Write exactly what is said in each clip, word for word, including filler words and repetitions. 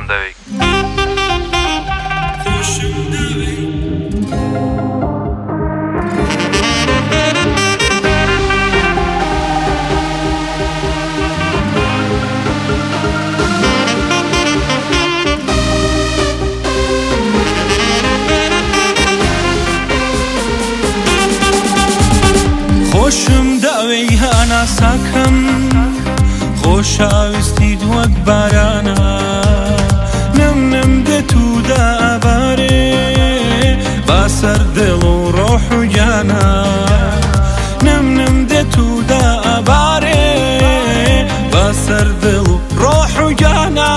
دەوێ خۆشم داوێی هەناساکەم خۆشەویستیت وەک بارانە نم نم دێت و دابارێ بەسەر دڵ و ڕۆح و گیانە نم نم دێت و دابارێ بەسەر دڵ و ڕۆح و گیانە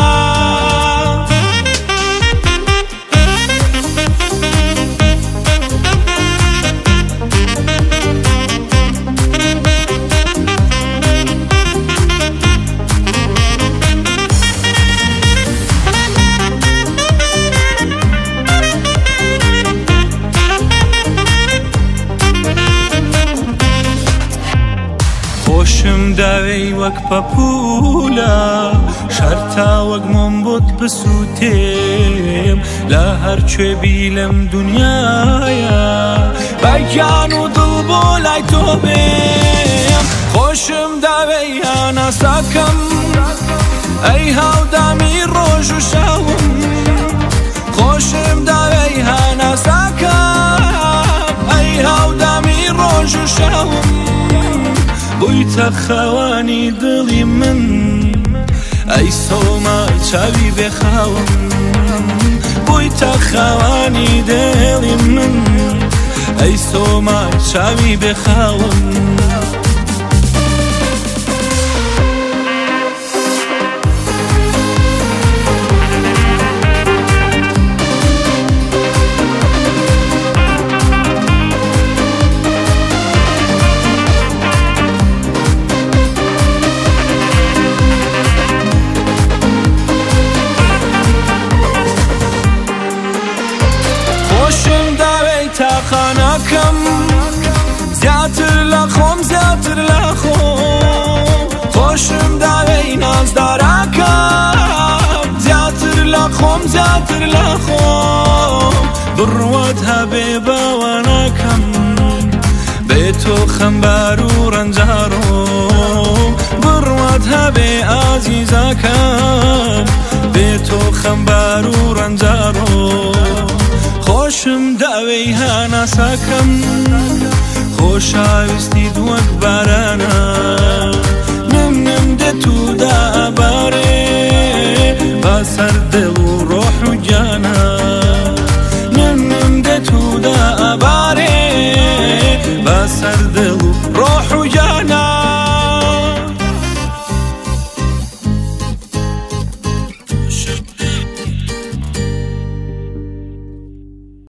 خۆشم داوێی وەک پەپوولە شەرتا وەک مۆم بۆت بسووتێم لە هەرکوێ بی لەم دونیایە بە گیان و دڵ بۆ لای تۆ بێم خۆشم داوێی هەناساکەم ئەی هاودامی ڕۆژ و شەوم خۆشم داوێی هەناساکەم ئەی هاودامی ڕۆژ و شەوم بوویتە خەوانی دڵی من ئەی سۆما چاوی بێخاوم بوویتە خەوانی دڵی من ئەی سۆما چاوی بێخاوم تاقانەکەم زیاتر لە خۆم زیاتر لە خۆم خۆشم داوێی نازداراکەم زیاتر لە خۆم زیاتر لە خۆم بڕوات هەبێ باوانەکەم بێ تۆ خەمبار و ڕەنجارۆ بڕوات هەبێ ئازیزەکەم بێ تۆ خەمبار و ڕەنجارۆ خۆشم داوێی هەناساکەم خۆشەویستیت وەک بارانە نم نم دێت و دا